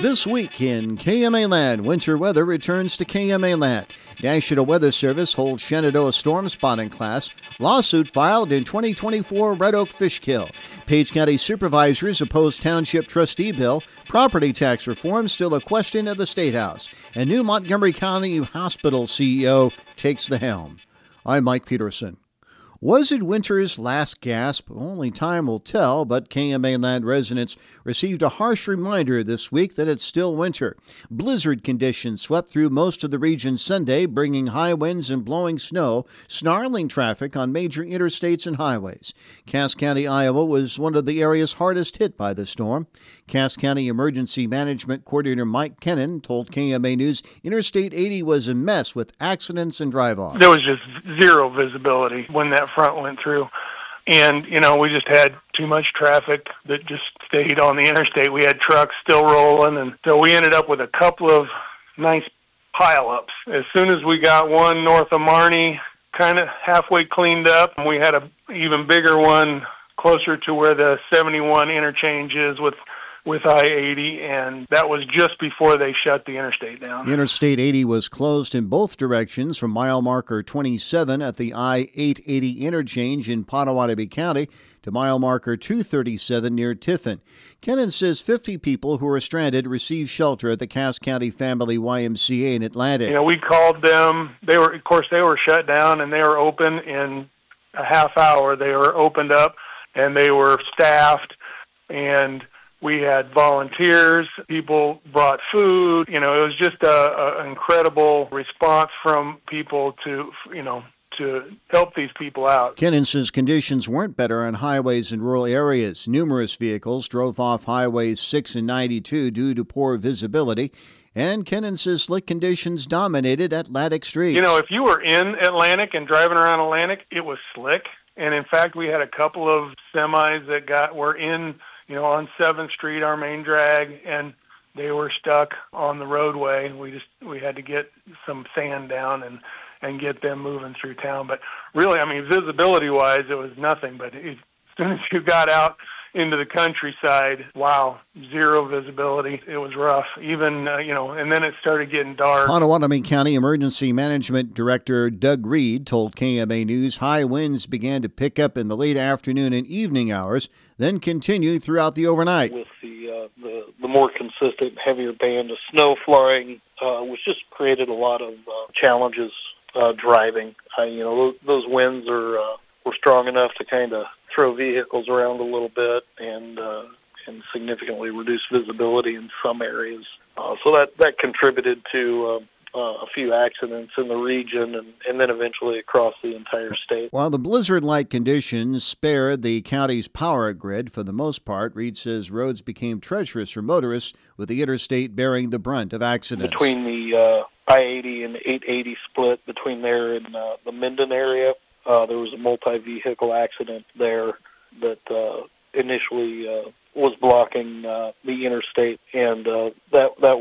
This week in KMA Land, winter weather returns to KMA Land. National Weather Service holds Shenandoah storm spotting class. Lawsuit filed in 2024 Red Oak Fish Kill. Page County supervisors oppose township trustee bill. Property tax reform still a question at the State House. And new Montgomery County Hospital CEO takes the helm. I'm Mike Peterson. Was it winter's last gasp? Only time will tell, but KMA Land residents received a harsh reminder this week that it's still winter. Blizzard conditions swept through most of the region Sunday, bringing high winds and blowing snow, snarling traffic on major interstates and highways. Cass County, Iowa was one of the areas hardest hit by the storm. Cass County Emergency Management Coordinator Mike Kennan told KMA News Interstate 80 was a mess with accidents and drive-offs. There was just zero visibility when that front went through. And, we just had too much traffic that just stayed on the interstate. We had trucks still rolling, and so we ended up with a couple of nice pileups. As soon as we got one north of Marnie kind of halfway cleaned up, we had an even bigger one closer to where the 71 interchange is with I-80, and that was just before they shut the interstate down. Interstate 80 was closed in both directions from mile marker 27 at the I-880 interchange in Pottawatomie County to mile marker 237 near Tiffin. Kennan says 50 people who were stranded received shelter at the Cass County Family YMCA in Atlantic. We called them. They were shut down, and they were open in a half hour. They were opened up, and they were staffed, and we had volunteers, people brought food. It was just an incredible response from people to help these people out. Kennan says conditions weren't better on highways in rural areas. Numerous vehicles drove off highways 6 and 92 due to poor visibility. And Kennan says slick conditions dominated Atlantic streets. If you were in Atlantic and driving around Atlantic, it was slick. And in fact, we had a couple of semis that were in on 7th Street, our main drag, and they were stuck on the roadway. We had to get some sand down and get them moving through town. But really, visibility-wise, it was nothing. But as soon as you got out into the countryside, wow, zero visibility. It was rough. Even, and then it started getting dark. Pottawatomie County Emergency Management Director Doug Reed told KMA News high winds began to pick up in the late afternoon and evening hours, then continued throughout the overnight. With the more consistent, heavier band of snow flying, which just created a lot of challenges driving. Those winds were strong enough to kind of throw vehicles around a little bit and significantly reduce visibility in some areas. So that contributed to a few accidents in the region and then eventually across the entire state. While the blizzard-like conditions spared the county's power grid for the most part, Reed says roads became treacherous for motorists, with the interstate bearing the brunt of accidents. Between the I-80 and 880 split between there and the Minden area, there was a multi-vehicle accident there that initially was blocking the interstate, and that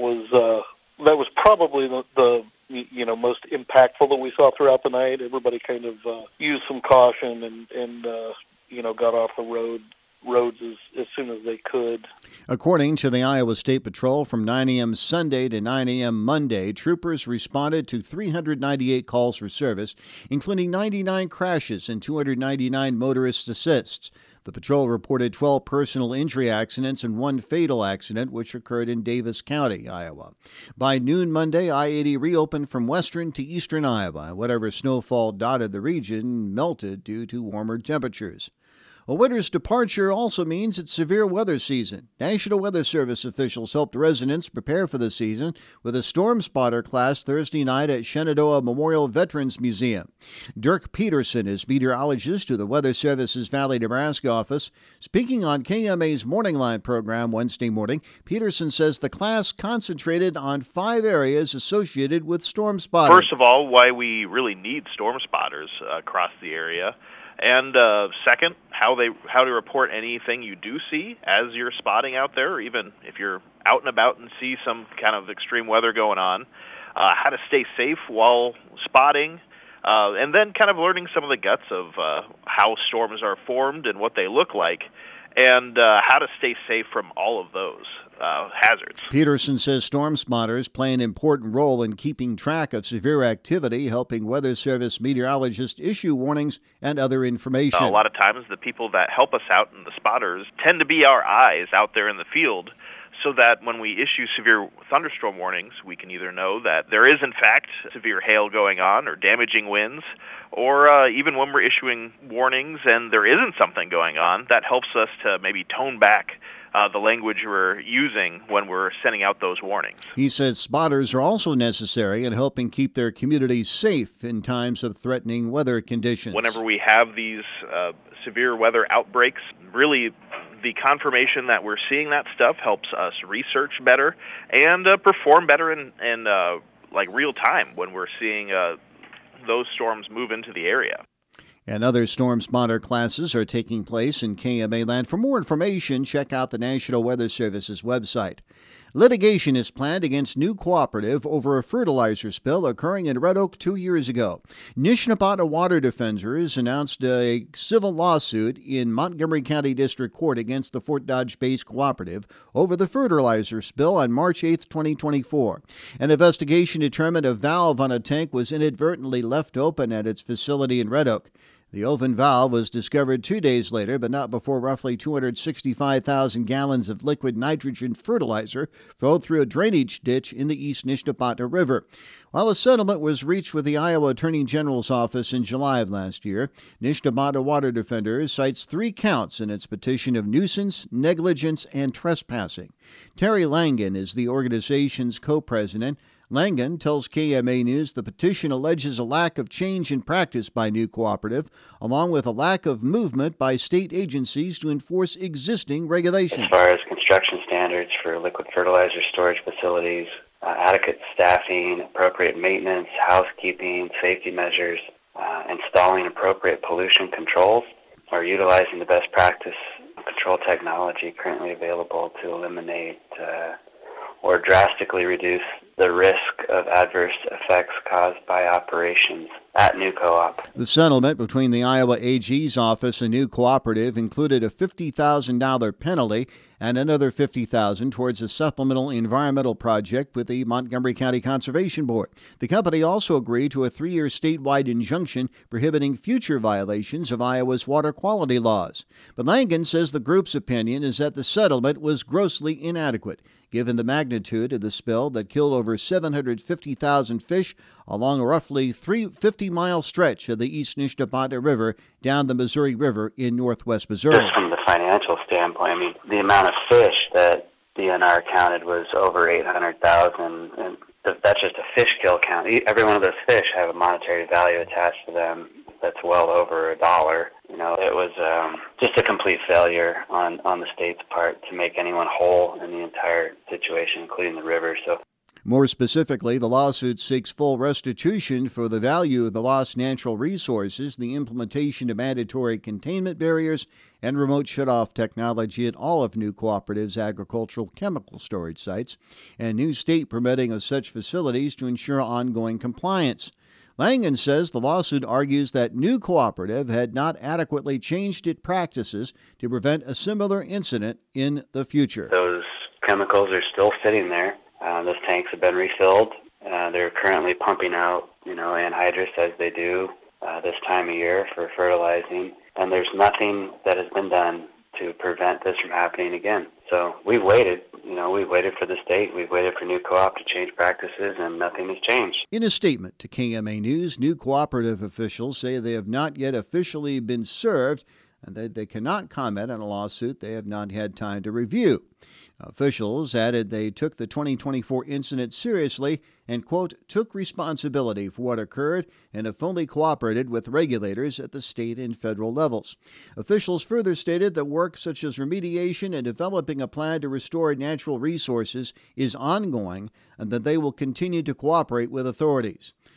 was probably the most impactful that we saw throughout the night. Everybody kind of used some caution and got off the roads as soon as they could. According to the Iowa State Patrol, from 9 a.m. Sunday to 9 a.m. Monday, troopers responded to 398 calls for service, including 99 crashes and 299 motorist assists. The patrol reported 12 personal injury accidents and one fatal accident, which occurred in Davis County, Iowa. By noon Monday, I-80 reopened from western to eastern Iowa. Whatever snowfall dotted the region melted due to warmer temperatures. A winter's departure also means it's severe weather season. National Weather Service officials helped residents prepare for the season with a storm spotter class Thursday night at Shenandoah Memorial Veterans Museum. Dirk Peterson is meteorologist to the Weather Service's Valley, Nebraska office. Speaking on KMA's Morning Line program Wednesday morning, Peterson says the class concentrated on 5 areas associated with storm spotting. First of all, why we really need storm spotters across the area. And second, how to report anything you do see as you're spotting out there, or even if you're out and about and see some kind of extreme weather going on, how to stay safe while spotting, and then kind of learning some of the guts of how storms are formed and what they look like. and how to stay safe from all of those hazards. Peterson says storm spotters play an important role in keeping track of severe activity, helping Weather Service meteorologists issue warnings and other information. A lot of times the people that help us out and the spotters tend to be our eyes out there in the field, so that when we issue severe thunderstorm warnings, we can either know that there is in fact severe hail going on or damaging winds, or even when we're issuing warnings and there isn't something going on, that helps us to maybe tone back the language we're using when we're sending out those warnings. He says spotters are also necessary in helping keep their communities safe in times of threatening weather conditions. Whenever we have these severe weather outbreaks, really the confirmation that we're seeing that stuff helps us research better and perform better in like real time when we're seeing those storms move into the area. And other storm spotter classes are taking place in KMA land. For more information, check out the National Weather Service's website. Litigation is planned against New Cooperative over a fertilizer spill occurring in Red Oak 2 years ago. Nishnabotna Water Defenders announced a civil lawsuit in Montgomery County District Court against the Fort Dodge-based cooperative over the fertilizer spill on March 8, 2024. An investigation determined a valve on a tank was inadvertently left open at its facility in Red Oak. The open valve was discovered 2 days later, but not before roughly 265,000 gallons of liquid nitrogen fertilizer flowed through a drainage ditch in the East Nishnabotna River. While a settlement was reached with the Iowa Attorney General's office in July of last year, Nishnabotna Water Defenders cites 3 counts in its petition of nuisance, negligence, and trespassing. Terry Langen is the organization's co-president. Langen tells KMA News the petition alleges a lack of change in practice by New Cooperative, along with a lack of movement by state agencies to enforce existing regulations. As far as construction standards for liquid fertilizer storage facilities, adequate staffing, appropriate maintenance, housekeeping, safety measures, installing appropriate pollution controls, or utilizing the best practice control technology currently available to eliminate or drastically reduce the risk of adverse effects caused by operations at New Co-op. The settlement between the Iowa AG's office and New Cooperative included a $50,000 penalty and another $50,000 towards a supplemental environmental project with the Montgomery County Conservation Board. The company also agreed to a 3-year statewide injunction prohibiting future violations of Iowa's water quality laws. But Langen says the group's opinion is that the settlement was grossly inadequate, given the magnitude of the spill that killed over 750,000 fish along a roughly 50-mile stretch of the East Nishnabotna River down the Missouri River in northwest Missouri. Just from the financial standpoint, I mean, the amount of fish that DNR counted was over 800,000, and that's just a fish kill count. Every one of those fish have a monetary value attached to them that's well over $1. You know, it was just a complete failure on the state's part to make anyone whole in the entire situation, including the river. So, more specifically, the lawsuit seeks full restitution for the value of the lost natural resources, the implementation of mandatory containment barriers, and remote shutoff technology at all of New Cooperative's agricultural chemical storage sites, and new state permitting of such facilities to ensure ongoing compliance. Langen says the lawsuit argues that New Cooperative had not adequately changed its practices to prevent a similar incident in the future. Those chemicals are still sitting there. Those tanks have been refilled. They're currently pumping out, anhydrous as they do this time of year for fertilizing. And there's nothing that has been done to prevent this from happening again. So we've waited. We've waited for the state. We've waited for New Co-op to change practices, and nothing has changed. In a statement to KMA News, New Cooperative officials say they have not yet officially been served and that they cannot comment on a lawsuit they have not had time to review. Officials added they took the 2024 incident seriously and, quote, took responsibility for what occurred and have fully cooperated with regulators at the state and federal levels. Officials further stated that work such as remediation and developing a plan to restore natural resources is ongoing and that they will continue to cooperate with authorities.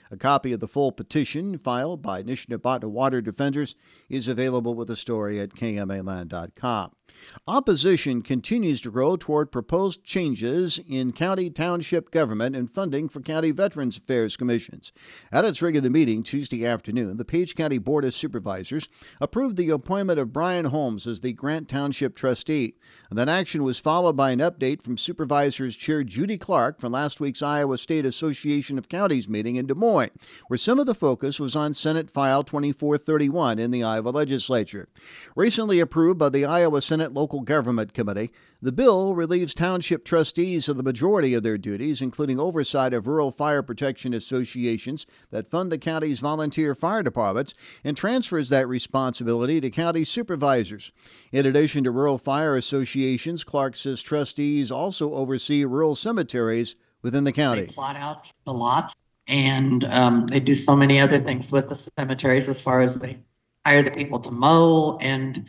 A copy of the full petition filed by Nishnabotna Water Defenders is available with a story at kmaland.com. Opposition continues to grow toward proposed changes in county township government and funding for county Veterans Affairs commissions. At its regular meeting Tuesday afternoon, the Page County Board of Supervisors approved the appointment of Brian Holmes as the Grant Township trustee. And that action was followed by an update from Supervisors Chair Judy Clark from last week's Iowa State Association of Counties meeting in Des Moines, where some of the focus was on Senate File 2431 in the Iowa legislature. Recently approved by the Iowa Senate Local Government Committee, the bill relieves township trustees of the majority of their duties, including oversight of rural fire protection associations that fund the county's volunteer fire departments, and transfers that responsibility to county supervisors. In addition to rural fire associations, Clark says trustees also oversee rural cemeteries within the county. They plot out the lots, and they do so many other things with the cemeteries, as far as they hire the people to mow and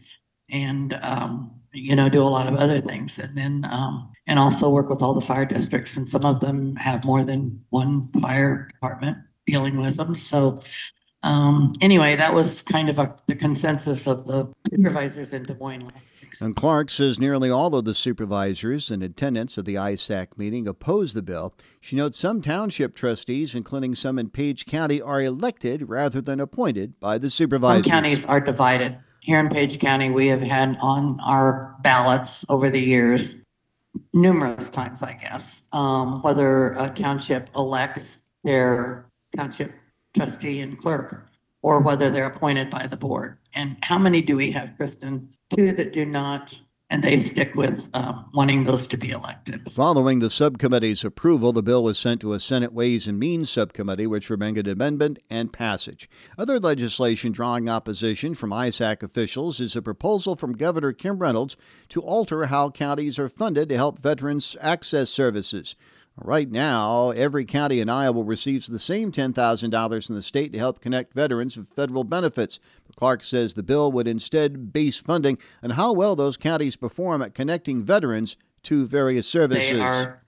do a lot of other things, and then and also work with all the fire districts, and some of them have more than one fire department dealing with them. So anyway, that was kind of the consensus of the supervisors in Des Moines last week. And Clark says nearly all of the supervisors in attendance at the ISAC meeting oppose the bill. She notes some township trustees, including some in Page County, are elected rather than appointed by the supervisors. Some counties are divided. Here in Page County, we have had on our ballots over the years, numerous times, I guess, whether a township elects their township trustee and clerk, or whether they're appointed by the board. And how many do we have, Kristen? 2 that do not, and they stick with wanting those to be elected. Following the subcommittee's approval, the bill was sent to a Senate Ways and Means subcommittee, which recommended amendment and passage. Other legislation drawing opposition from ISAC officials is a proposal from Governor Kim Reynolds to alter how counties are funded to help veterans access services. Right now, every county in Iowa receives the same $10,000 from the state to help connect veterans with federal benefits. But Clark says the bill would instead base funding on how well those counties perform at connecting veterans to various services. They are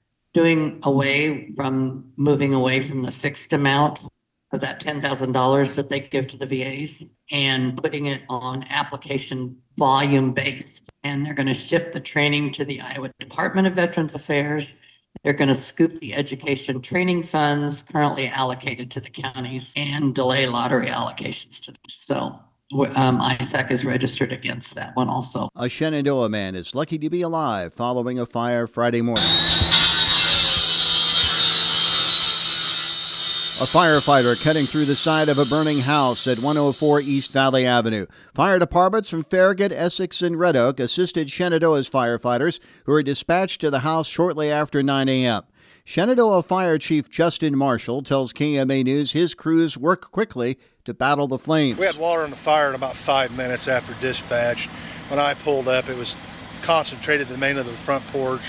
moving away from the fixed amount of that $10,000 that they give to the VAs and putting it on application volume based. And they're going to shift the training to the Iowa Department of Veterans Affairs. They're going to scoop the education training funds currently allocated to the counties and delay lottery allocations to them. So ISAC is registered against that one also. A Shenandoah man is lucky to be alive following a fire Friday morning. A firefighter cutting through the side of a burning house at 104 East Valley Avenue. Fire departments from Farragut, Essex, and Red Oak assisted Shenandoah's firefighters, who were dispatched to the house shortly after 9 a.m. Shenandoah Fire Chief Justin Marshall tells KMA News his crews worked quickly to battle the flames. We had water in the fire in about 5 minutes after dispatch. When I pulled up, it was concentrated in the main of the front porch.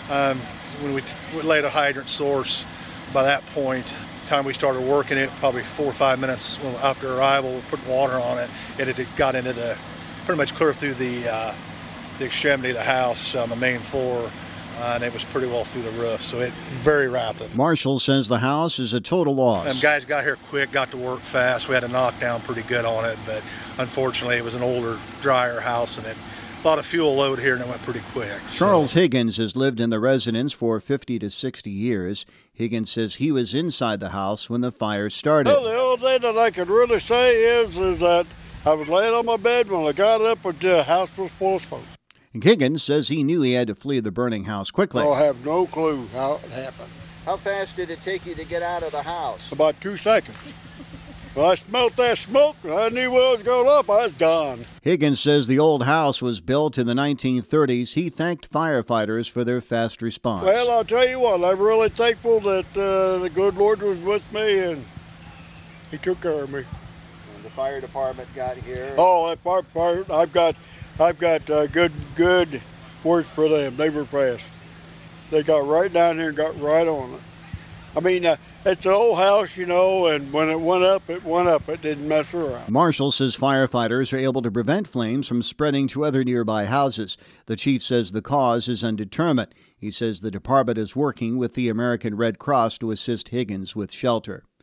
When we laid a hydrant source, by that point, time we started working it, probably 4 or 5 minutes after arrival, we put water on it. It had got into pretty much clear through the extremity of the house on the main floor, and it was pretty well through the roof, so it very rapid. Marshall says the house is a total loss. Guys got here quick, got to work fast. We had to knock down pretty good on it, but unfortunately it was an older, drier house, and a lot of fuel load here, and it went pretty quick. Charles Higgins has lived in the residence for 50 to 60 years. Higgins says he was inside the house when the fire started. Well, the only thing that I can really say is that I was laying on my bed when I got up and the house was full of smoke. And Higgins says he knew he had to flee the burning house quickly. I have no clue how it happened. How fast did it take you to get out of the house? About 2 seconds. When I smelled that smoke, I knew when I was going up, I was gone. Higgins says the old house was built in the 1930s. He thanked firefighters for their fast response. Well, I'll tell you what, I'm really thankful that the good Lord was with me and he took care of me. When the fire department got here. Oh, that part, I've got good words for them. They were fast. They got right down there and got right on it. I mean, it's an old house, and when it went up. It didn't mess around. Marshall says firefighters are able to prevent flames from spreading to other nearby houses. The chief says the cause is undetermined. He says the department is working with the American Red Cross to assist Higgins with shelter.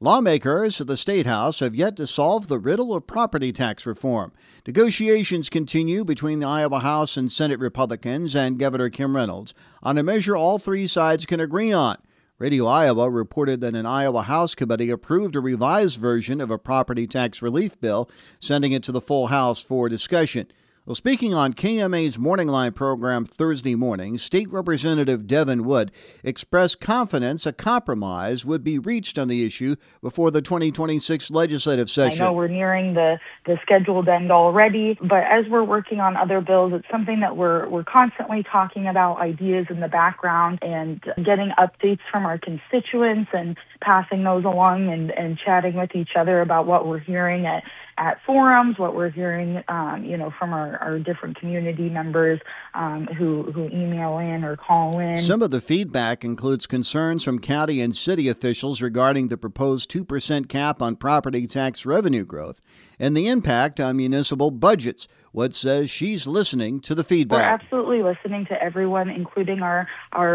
Lawmakers at the State House have yet to solve the riddle of property tax reform. Negotiations continue between the Iowa House and Senate Republicans and Governor Kim Reynolds on a measure all three sides can agree on. Radio Iowa reported that an Iowa House committee approved a revised version of a property tax relief bill, sending it to the full House for discussion. Well, speaking on KMA's Morning Line program Thursday morning, State Representative Devin Wood expressed confidence a compromise would be reached on the issue before the 2026 legislative session. I know we're nearing the scheduled end already, but as we're working on other bills, it's something that we're constantly talking about, ideas in the background and getting updates from our constituents and passing those along and chatting with each other about what we're hearing at forums, what we're hearing, from our different community members who email in or call in. Some of the feedback includes concerns from county and city officials regarding the proposed 2% cap on property tax revenue growth and the impact on municipal budgets. Wood says she's listening to the feedback. We're absolutely listening to everyone, including our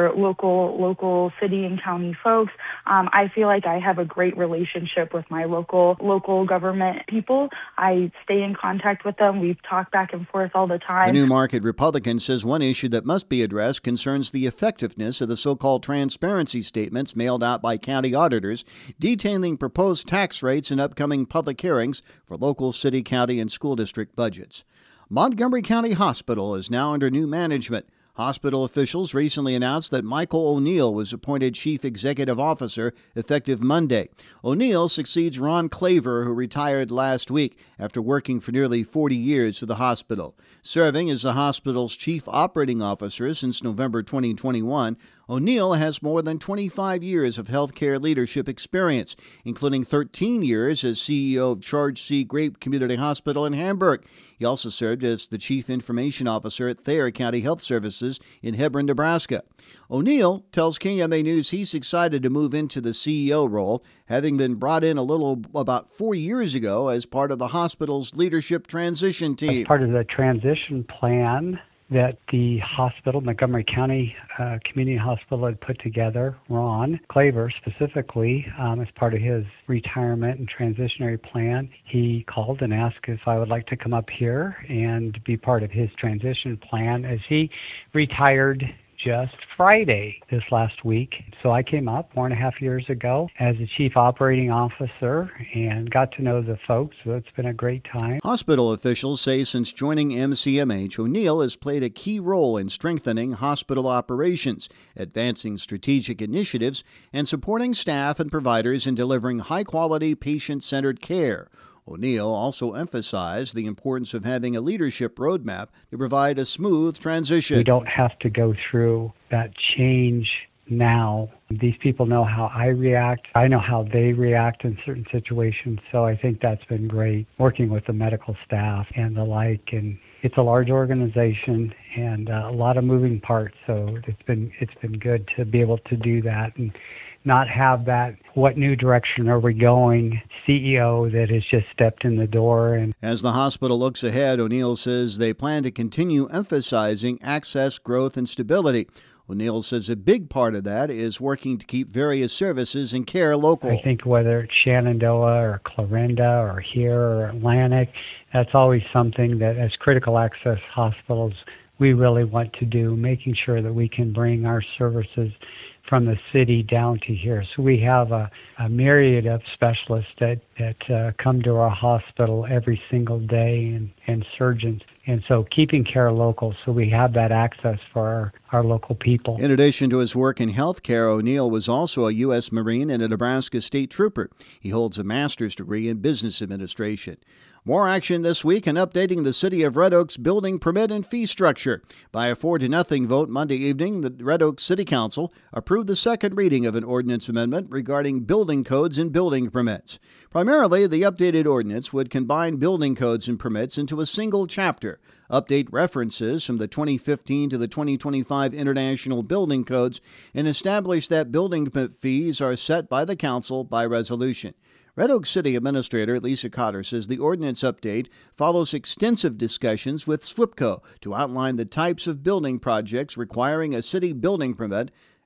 local city and county folks. I feel like I have a great relationship with my local government people. I stay in contact with them. We've talked back and forth all the time. The New Market Republican says one issue that must be addressed concerns the effectiveness of the so-called transparency statements mailed out by county auditors detailing proposed tax rates in upcoming public hearings for local city, county, and school district budgets. Montgomery County Hospital is now under new management. Hospital officials recently announced that Michael O'Neill was appointed Chief Executive Officer effective Monday. O'Neill succeeds Ron Claver, who retired last week after working for nearly 40 years for the hospital. Serving as the hospital's Chief Operating Officer since November 2021, O'Neill has more than 25 years of healthcare leadership experience, including 13 years as CEO of Charge C Grape Community Hospital in Hamburg. He also served as the Chief Information Officer at Thayer County Health Services in Hebron, Nebraska. O'Neill tells KMA News he's excited to move into the CEO role, having been brought in about 4 years ago as part of the hospital's leadership transition team. As part of the transition plan that the hospital, Montgomery County Community Hospital, had put together, Ron Claver specifically, as part of his retirement and transitionary plan, he called and asked if I would like to come up here and be part of his transition plan as he retired just Friday this last week. So I came up 4.5 years ago as the Chief Operating Officer and got to know the folks, so it's been a great time. Hospital officials say since joining MCMH, O'Neill has played a key role in strengthening hospital operations, advancing strategic initiatives, and supporting staff and providers in delivering high-quality, patient-centered care. O'Neill also emphasized the importance of having a leadership roadmap to provide a smooth transition. We don't have to go through that change now. These people know how I react. I know how they react in certain situations, so I think that's been great, working with the medical staff and the like. And it's a large organization and a lot of moving parts, so it's been good to be able to do that and not have that what new direction are we going CEO that has just stepped in the door. And as the hospital looks ahead, O'Neill says they plan to continue emphasizing access, growth, and stability. O'Neill says a big part of that is working to keep various services and care local. I think whether it's Shenandoah or Clarinda or here or Atlantic, that's always something that as critical access hospitals we really want to do, making sure that we can bring our services from the city down to here. So we have a myriad of specialists that come to our hospital every single day and surgeons. And so keeping care local so we have that access for our local people. In addition to his work in healthcare, O'Neill was also a U.S. Marine and a Nebraska State Trooper. He holds a master's degree in business administration. More action this week in updating the City of Red Oak's building permit and fee structure. By a 4-0 vote Monday evening, the Red Oak City Council approved the second reading of an ordinance amendment regarding building codes and building permits. Primarily, the updated ordinance would combine building codes and permits into a single chapter, update references from the 2015 to the 2025 International Building Codes, and establish that building permit fees are set by the council by resolution. Red Oak City Administrator Lisa Cotter says the ordinance update follows extensive discussions with SWPCO to outline the types of building projects requiring a city building permit,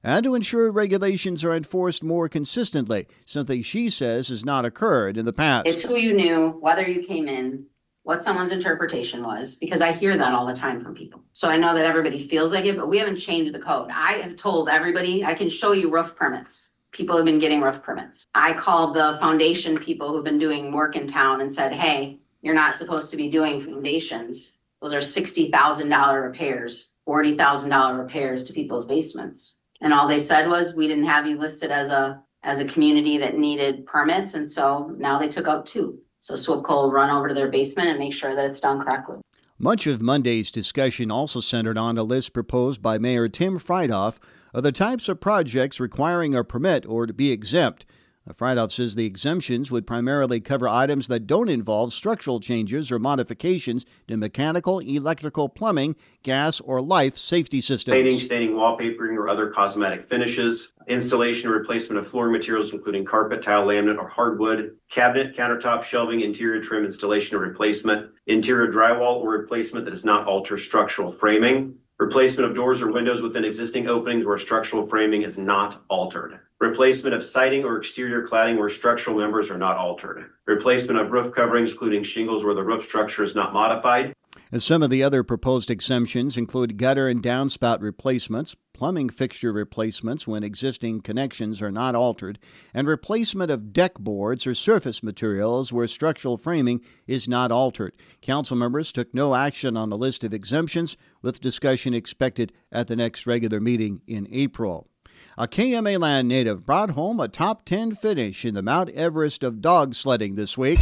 and to ensure regulations are enforced more consistently, something she says has not occurred in the past. It's who you knew, whether you came in, what someone's interpretation was, because I hear that all the time from people. So I know that everybody feels like it, but we haven't changed the code. I have told everybody, I can show you roof permits. People have been getting roof permits. I called the foundation people who've been doing work in town and said, hey, you're not supposed to be doing foundations. Those are $60,000 repairs, $40,000 repairs to people's basements. And all they said was, we didn't have you listed as a community that needed permits. And so now they took out 2. So SWPCO will run over to their basement and make sure that it's done correctly. Much of Monday's discussion also centered on a list proposed by Mayor Tim Freidoff of the types of projects requiring a permit or to be exempt. Freidoff says the exemptions would primarily cover items that don't involve structural changes or modifications to mechanical, electrical, plumbing, gas, or life safety systems. Painting, staining, wallpapering, or other cosmetic finishes. Installation or replacement of flooring materials, including carpet, tile, laminate, or hardwood. Cabinet, countertop, shelving, interior trim installation or replacement. Interior drywall or replacement that does not alter structural framing. Replacement of doors or windows within existing openings where structural framing is not altered. Replacement of siding or exterior cladding where structural members are not altered. Replacement of roof coverings, including shingles where the roof structure is not modified. And some of the other proposed exemptions include gutter and downspout replacements, plumbing fixture replacements when existing connections are not altered, and replacement of deck boards or surface materials where structural framing is not altered. Council members took no action on the list of exemptions, with discussion expected at the next regular meeting in April. A KMA Land native brought home a top 10 finish in the Mount Everest of dog sledding this week.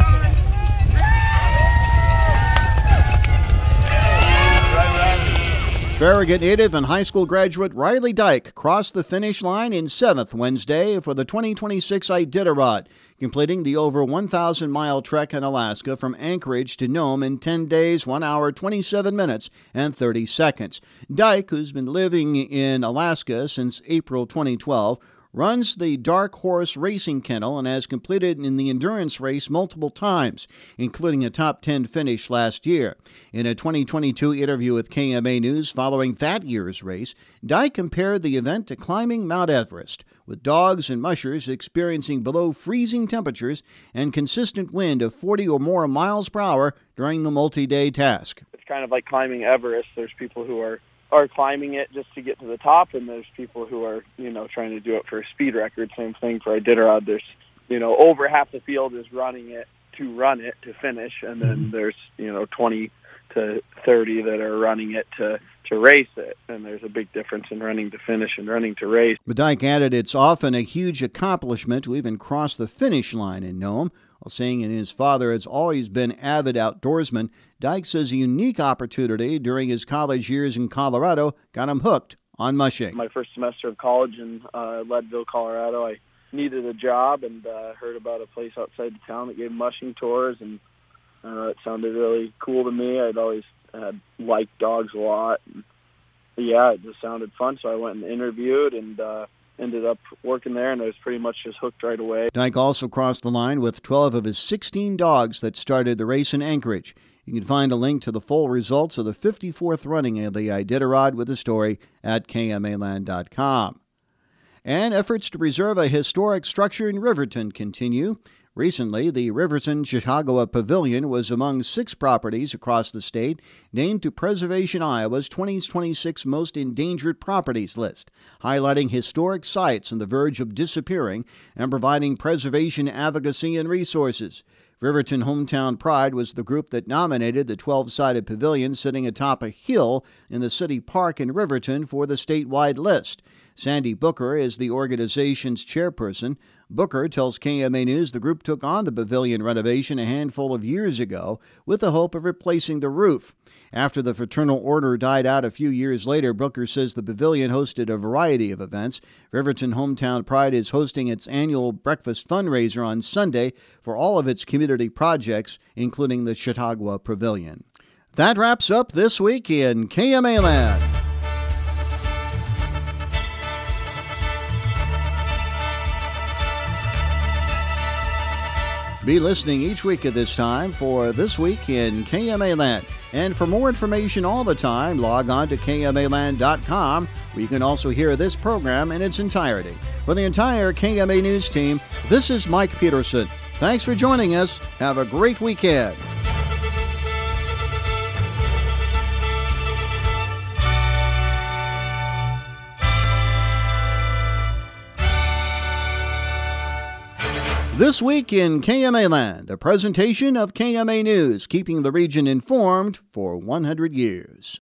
Farragut native and high school graduate Riley Dyke crossed the finish line in 7th Wednesday for the 2026 Iditarod, completing the over 1,000-mile trek in Alaska from Anchorage to Nome in 10 days, 1 hour, 27 minutes, and 30 seconds. Dyke, who's been living in Alaska since April 2012, runs the Dark Horse Racing Kennel and has competed in the endurance race multiple times, including a top 10 finish last year. In a 2022 interview with KMA News following that year's race, Dyke compared the event to climbing Mount Everest, with dogs and mushers experiencing below freezing temperatures and consistent wind of 40 or more miles per hour during the multi-day task. It's kind of like climbing Everest. There's people who are climbing it just to get to the top, and there's people who are, trying to do it for a speed record. Same thing for Iditarod. There's, over half the field is running it to finish, and then there's, 20 to 30 that are running it to race it, and there's a big difference in running to finish and running to race. Dyke added it's often a huge accomplishment to even cross the finish line in Nome. While saying his father has always been avid outdoorsman, Dyke says a unique opportunity during his college years in Colorado got him hooked on mushing. My first semester of college in Leadville, Colorado, I needed a job and heard about a place outside the town that gave mushing tours, and it sounded really cool to me. I'd always liked dogs a lot. And, it just sounded fun, so I went and interviewed and ended up working there, and I was pretty much just hooked right away. Dyke also crossed the line with 12 of his 16 dogs that started the race in Anchorage. You can find a link to the full results of the 54th running of the Iditarod with the story at KMAland.com. And efforts to preserve a historic structure in Riverton continue. Recently, the Riverton Chautauqua Pavilion was among 6 properties across the state named to Preservation Iowa's 2026 Most Endangered Properties list, highlighting historic sites on the verge of disappearing and providing preservation advocacy and resources. Riverton Hometown Pride was the group that nominated the 12-sided pavilion sitting atop a hill in the city park in Riverton for the statewide list. Sandy Booker is the organization's chairperson. Booker tells KMA News the group took on the pavilion renovation a handful of years ago with the hope of replacing the roof. After the Fraternal Order died out a few years later, Booker says the pavilion hosted a variety of events. Riverton Hometown Pride is hosting its annual breakfast fundraiser on Sunday for all of its community projects, including the Chautauqua Pavilion. That wraps up this week in KMA Land. Be listening each week at this time for This Week in KMA Land. And for more information all the time, log on to KMAland.com, where you can also hear this program in its entirety. For the entire KMA News team, this is Mike Peterson. Thanks for joining us. Have a great weekend. This week in KMA Land, a presentation of KMA News, keeping the region informed for 100 years.